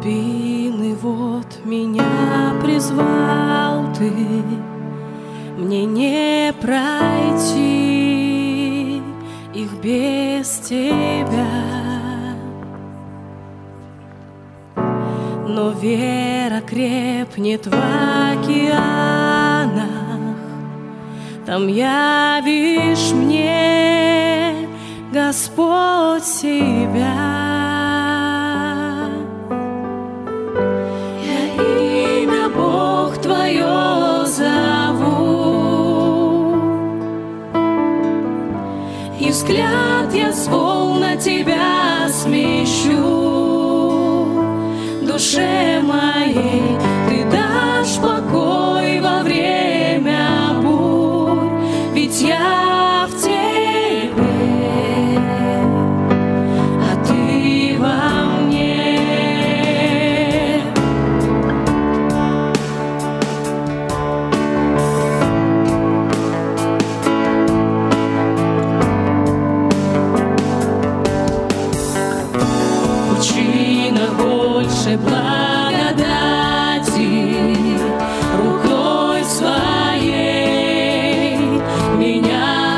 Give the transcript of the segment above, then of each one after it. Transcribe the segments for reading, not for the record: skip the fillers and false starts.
Любимый, вот меня призвал ты, мне не пройти их без тебя. Но вера крепнет в океанах, там явишь мне, Господь, себя. И взгляд я свол на тебя смещу, душе моей ты дашь покой во время бурь, ведь я в тебе, а ты во мне. Больше благодати, рукой своей меня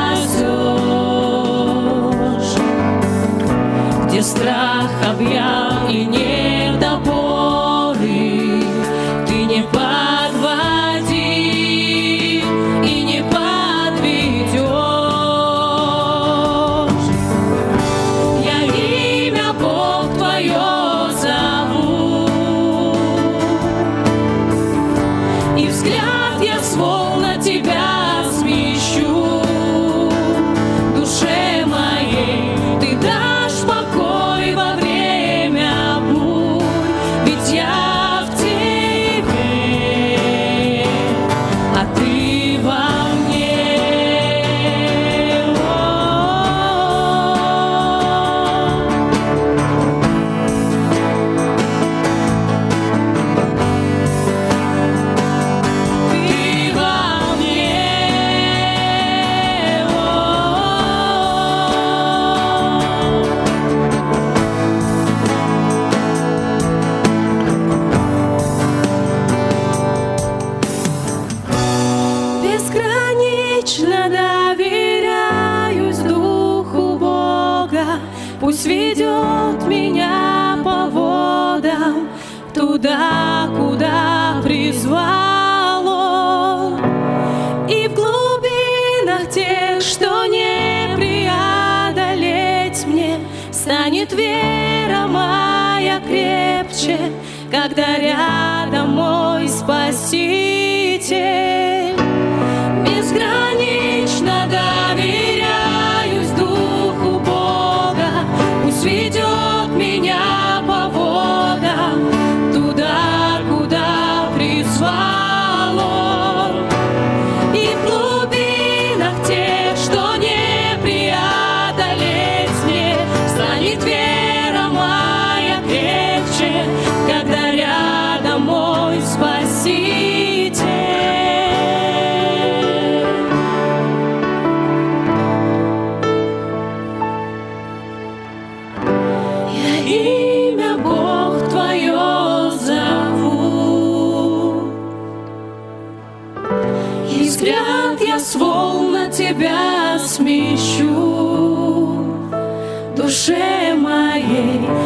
спасешь. Где страх объял и нет опоры, ты не подводи и не подведешь. Я имя Бог Твое и взгляд я свол на тебя смещу, душе моей ты дашь покой во время бурь, ведь я в тебе, а ты во мне. Безгранично доверяюсь Духу Бога, пусть ведет меня по водам туда, куда призвал Он. И в глубинах тех, что не преодолеть мне, станет вера моя крепче, когда рядом мой Спаситель. Безгранично доверяюсь Духу Бога, пусть ведет меня по водам туда, куда призвал Он. И в глубинах тех, что не преодолеть мне, станет вера моя крепче, когда рядом мой Спаситель. Имя Бог Твое зову, и взгляд я свол на Тебя смещу, душе моей